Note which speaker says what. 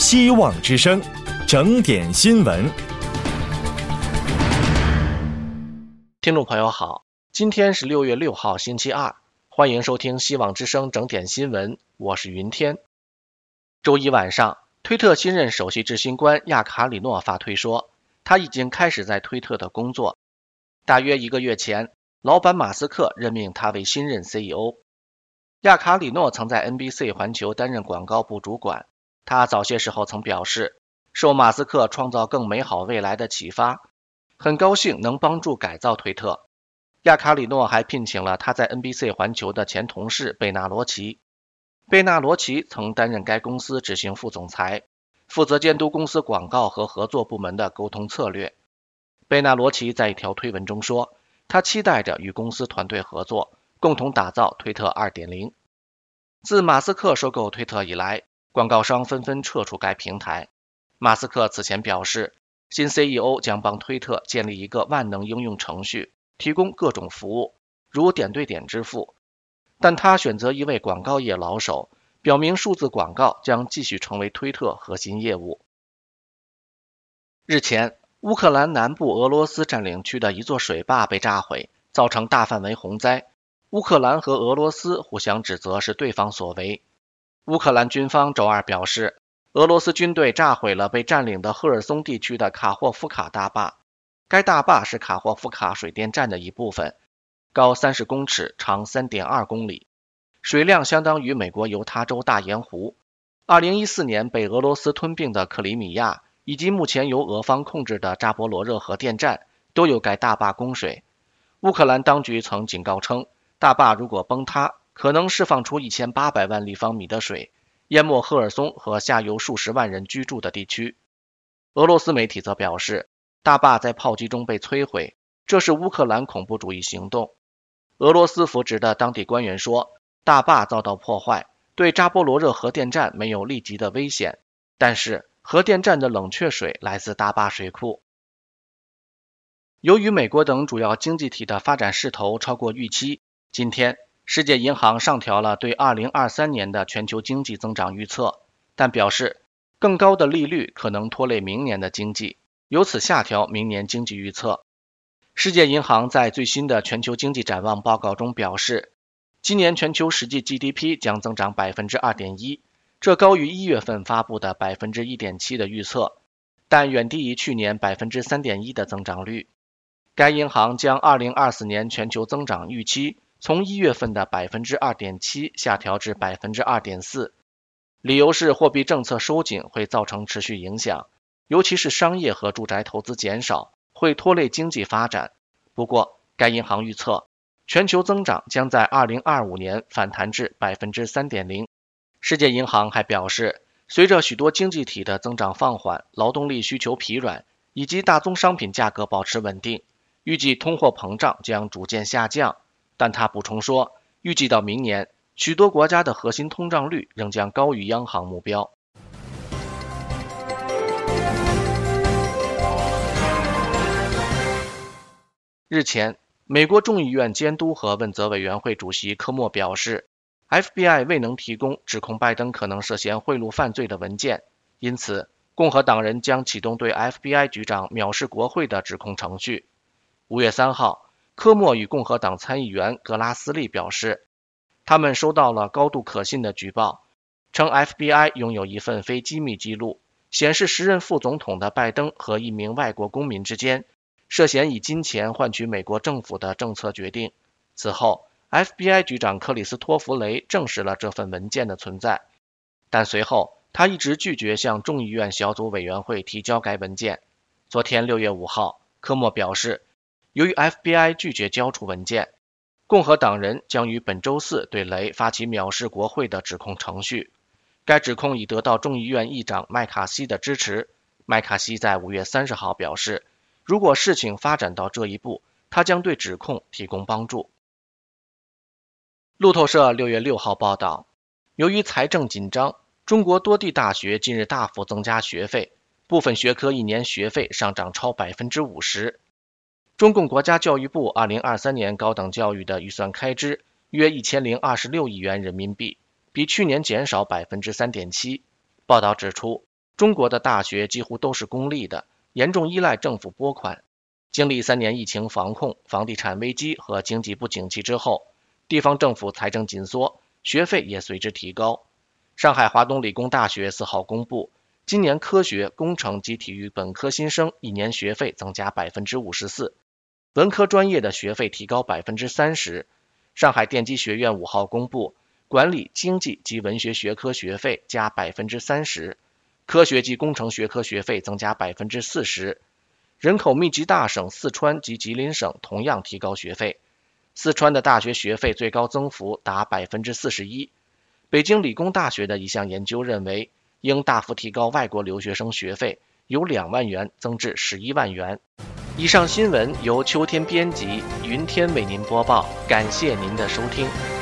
Speaker 1: 希望之声，整点新闻。
Speaker 2: 听众朋友好，今天是6月6号星期二，欢迎收听希望之声整点新闻，我是云天。周一晚上，推特新任首席执行官亚卡里诺发推说，他已经开始在推特的工作。大约1个月前，老板马斯克任命他为新任 CEO。亚卡里诺曾在 NBC 环球担任广告部主管，他早些时候曾表示，受马斯克创造更美好未来的启发，很高兴能帮助改造推特。亚卡里诺还聘请了他在 NBC 环球的前同事贝纳罗奇。贝纳罗奇曾担任该公司执行副总裁，负责监督公司广告和合作部门的沟通策略。贝纳罗奇在一条推文中说，他期待着与公司团队合作，共同打造推特 2.0。 自马斯克收购推特以来，广告商纷纷撤出该平台。马斯克此前表示，新 CEO 将帮推特建立一个万能应用程序，提供各种服务，如点对点支付。但他选择一位广告业老手，表明数字广告将继续成为推特核心业务。日前，乌克兰南部俄罗斯占领区的一座水坝被炸毁，造成大范围洪灾。乌克兰和俄罗斯互相指责是对方所为。乌克兰军方周二表示，俄罗斯军队炸毁了被占领的赫尔松地区的卡霍夫卡大坝。该大坝是卡霍夫卡水电站的一部分，高30公尺，长3.2公里，水量相当于美国犹他州大盐湖。2014年被俄罗斯吞并的克里米亚，以及目前由俄方控制的扎波罗热核电站，都有该大坝供水。乌克兰当局曾警告称，大坝如果崩塌，可能释放出1800万立方米的水，淹没赫尔松和下游数十万人居住的地区。俄罗斯媒体则表示，大坝在炮击中被摧毁，这是乌克兰恐怖主义行动。俄罗斯扶植的当地官员说，大坝遭到破坏，对扎波罗热核电站没有立即的危险，但是核电站的冷却水来自大坝水库。由于美国等主要经济体的发展势头超过预期，今天世界银行上调了对2023年的全球经济增长预测，但表示更高的利率可能拖累明年的经济，由此下调明年经济预测。世界银行在最新的全球经济展望报告中表示，今年全球实际 GDP 将增长 2.1%， 这高于1月份发布的 1.7% 的预测，但远低于去年 3.1% 的增长率。该银行将2024年全球增长预期从1月份的 2.7% 下调至 2.4%， 理由是货币政策收紧会造成持续影响，尤其是商业和住宅投资减少，会拖累经济发展。不过，该银行预测，全球增长将在2025年反弹至 3.0%。世界银行还表示，随着许多经济体的增长放缓，劳动力需求疲软，以及大宗商品价格保持稳定，预计通货膨胀将逐渐下降。但他补充说，预计到明年，许多国家的核心通胀率仍将高于央行目标。日前，美国众议院监督和问责委员会主席科莫表示， FBI 未能提供指控拜登可能涉嫌贿赂犯罪的文件，因此共和党人将启动对 FBI 局长藐视国会的指控程序。5月3号，科莫与共和党参议员格拉斯利表示，他们收到了高度可信的举报，称 FBI 拥有一份非机密记录，显示时任副总统的拜登和一名外国公民之间涉嫌以金钱换取美国政府的政策决定。此后， FBI 局长克里斯托弗雷证实了这份文件的存在，但随后他一直拒绝向众议院小组委员会提交该文件。昨天6月5号，科莫表示，由于 FBI 拒绝交出文件，共和党人将于本周四对雷发起藐视国会的指控程序。该指控已得到众议院议长麦卡锡的支持。麦卡锡在5月30号表示，如果事情发展到这一步，他将对指控提供帮助。路透社6月6号报道，由于财政紧张，中国多地大学近日大幅增加学费，部分学科一年学费上涨超 50%。中共国家教育部2023年高等教育的预算开支约1026亿元人民币，比去年减少 3.7%。报道指出， 中国的大学几乎都是公立的，严重依赖政府拨款。经历3年疫情防控、房地产危机和经济不景气之后，地方政府财政紧缩，学费也随之提高。上海华东理工大学4号公布，今年科学、工程及体育本科新生1年学费增加 54%， 文科专业的学费提高 30%。上海电机学院5号公布，管理、经济及文学学科学费加 30%， 科学及工程学科学费增加 40%。人口密集大省四川及吉林省同样提高学费，四川的大学学费最高增幅达 41%。 北京理工大学的一项研究认为，应大幅提高外国留学生学费，由2万元增至11万元。以上新闻由秋天编辑，云天为您播报，感谢您的收听。